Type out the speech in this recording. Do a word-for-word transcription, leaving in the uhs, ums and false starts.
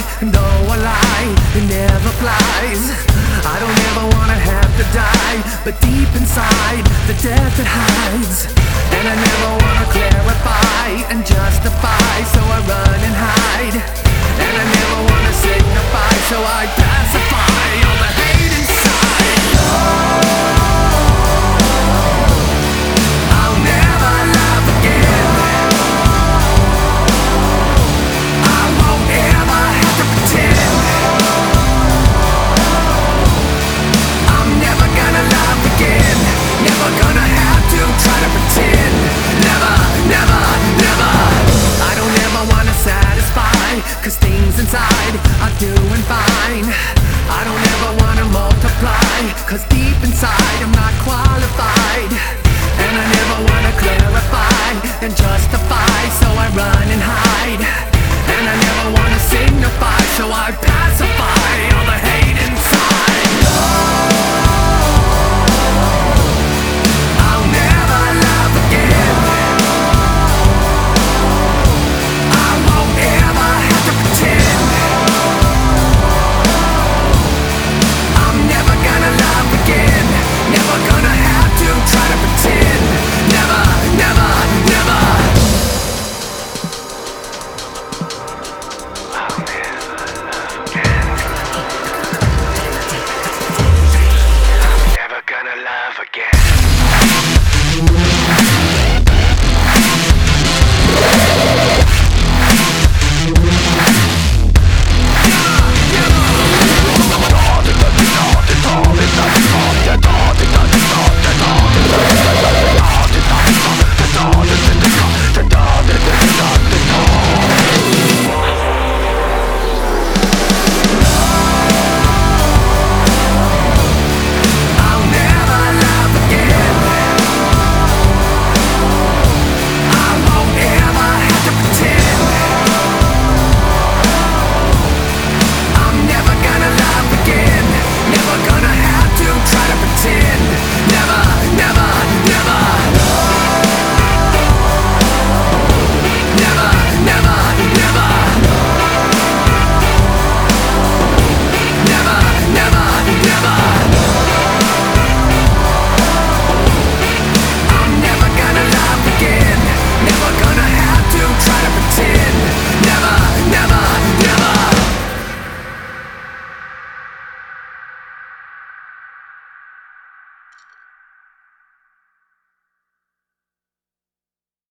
though a lie, it never flies. I don't ever wanna have to die, but deep inside, the death that hides. And I never wanna clarify and justify, so I run and hide. And I never wanna signify, so I pacify all the hate inside. I'll never love again. I won't ever have to pretend. I'm never gonna love again. Never gonna have to try to pretend. Never, never, never. I don't ever wanna satisfy, cause things inside are doing fine. I don't ever wanna multiply, cause deep inside I'm not qualified. And I never wanna clarify and justify, so I run and hide.